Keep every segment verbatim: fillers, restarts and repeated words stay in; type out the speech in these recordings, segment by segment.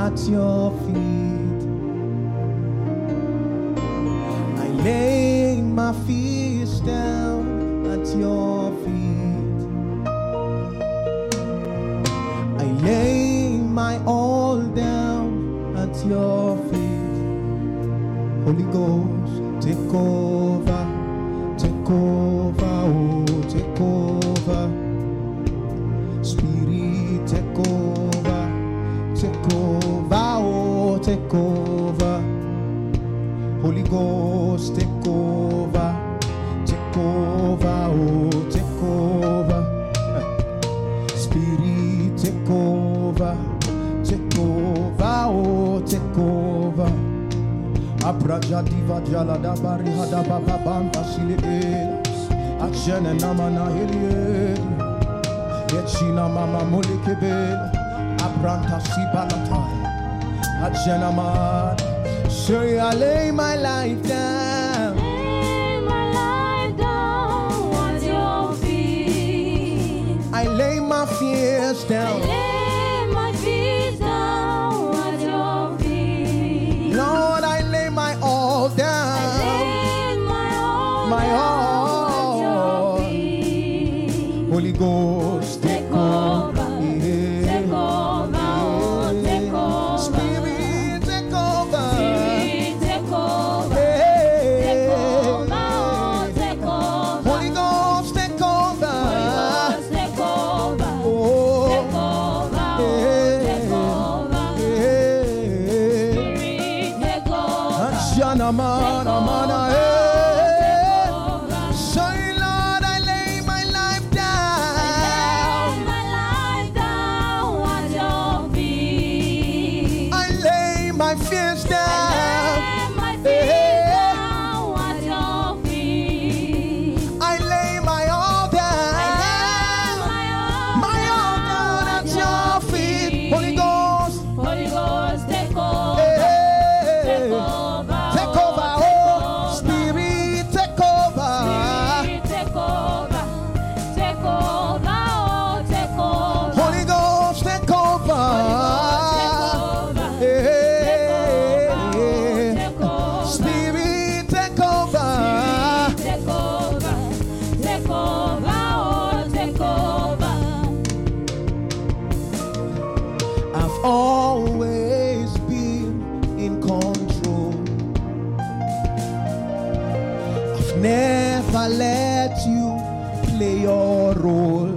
at your feet. I lay my fears down at your feet. I lay my all down at your feet. Holy Ghost, take over, take over, oh, take over. Spirit, take over, take over, oh, take over. Holy Ghost, take over, take over, oh, take over. Spirit, take over, take over, oh, take over. Abraja diva jala da bari hada baba bamba sile achene namana helie yechina mama molikebe abranta sibalata achena man. Say I lay my life down, lay my life down at your feet. I lay my fears down, I lay my feet down at your feet. Lord, I lay my all down, I lay my all my down all. at your feet. Holy Ghost, take Take over, yeah. take over, oh, take over. Spirit, take over. Spirit, take over, Hey. take over, oh, take over. Holy Ghost, take over. Holy Ghost, take over, Oh. take over, oh, take over. Hey. Spirit, take over, Ashana mana mana, take hey. over. Say, Lord, I lay my life down. Lay my life down at your feet. I lay my fears down. Lay my feet Hey. down at your feet. I lay my all down. My all down at your feet. Holy Ghost, Holy Ghost, take over, hey. take over, Take over, oh. Spirit, take over. Spirit, take over, take over, oh, take over. Holy Ghost, take over. Take over, Hey. take over. Spirit, take over. Take over, take over, oh, take over. I've always been in control. I've never let you play your role.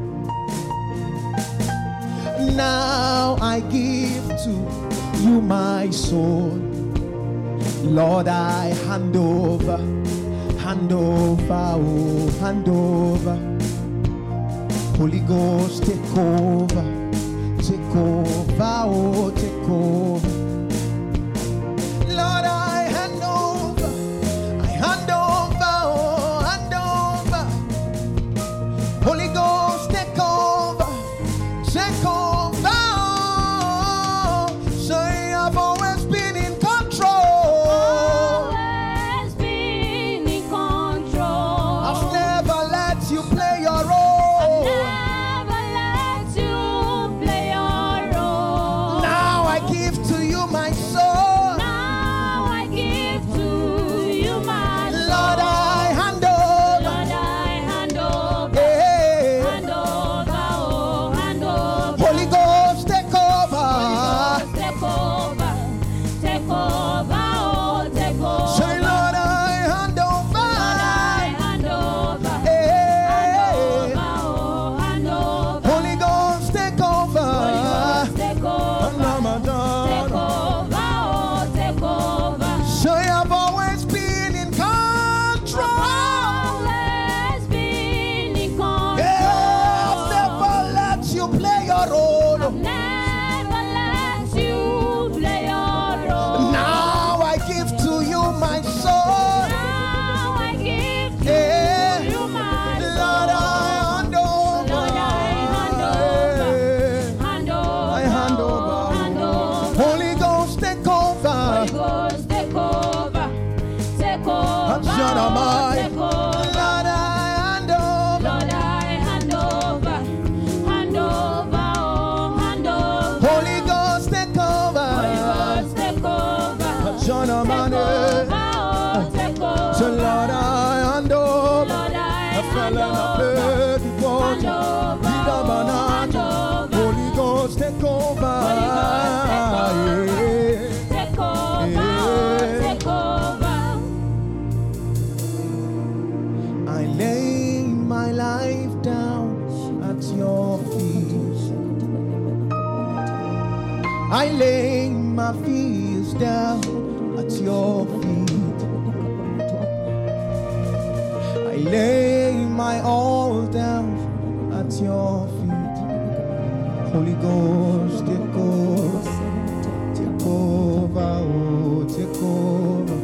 Now I give to you my soul. Lord, I hand over, hand over, oh, hand over. Holy Ghost, take over, take over, oh, take over. Lord, I hand over, I hand over, oh, hand over. Holy Ghost, take over, take over. Oh, say I've always been in control. Always been in control. I've never let you play your role. Never let you play your role. Now I give to you my soul. Now I give to you my soul. Lord, I hand over. Lord, I hand over, Hey. hand over, oh, hand over. Holy Ghost, take over. Take over, take over, oh, take over. Say, Lord, I hand over. Lord, I hand over, Hey. hand Holy Ghost, take over. Take over, take over. I lay my life down at your feet. I lay my fears down at your feet. I lay my all down at your feet. Holy Ghost, take over, take over, oh, take over.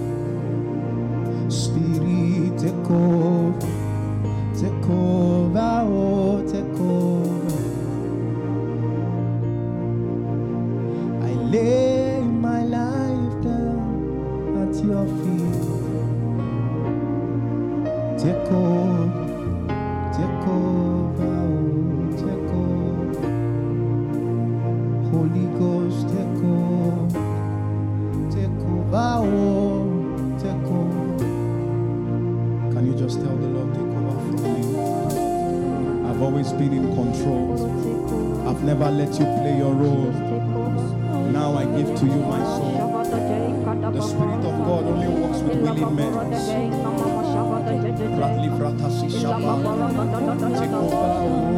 Spirit, take over, take over, oh, take over. I lay my life down at your feet. Take over, take over, oh, take over. Holy Ghost, take over, take over, oh, take over. Can you just tell the Lord, take over from me? I've always been in control. I've never let you play your role. Now I give to you my soul. The Spirit of God only works with willing men. Take over,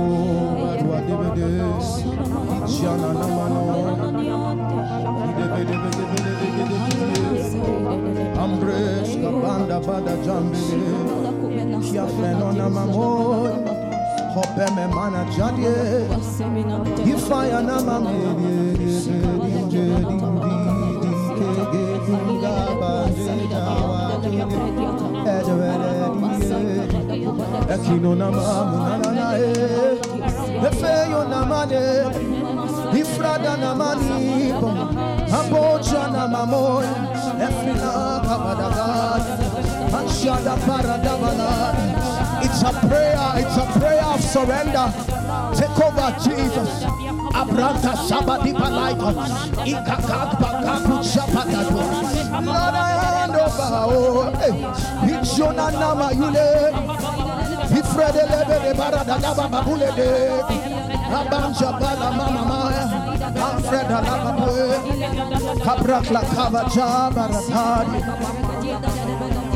Ambrose kabanda bada jambele kia fenona mamoi hope me mana jadie ifaya na mameli dinje dindi dikege dinga bande dawa edwele die ekino na mamuna na e efeyo na made ifrada na manipo abocha na mamoi efina kabadaga anshada paradabana. It's a prayer, it's a prayer of surrender. Take over, Jesus. Abranta sabadi palaita ikakak bakaku chapatado. Lord, I hand over. Oh, it's Jonah nama yule. Ifrede lebe de barada baba bule de. Abanja bala mama maya. Amfreda laba boy. Kabrak la kava jabaratadi.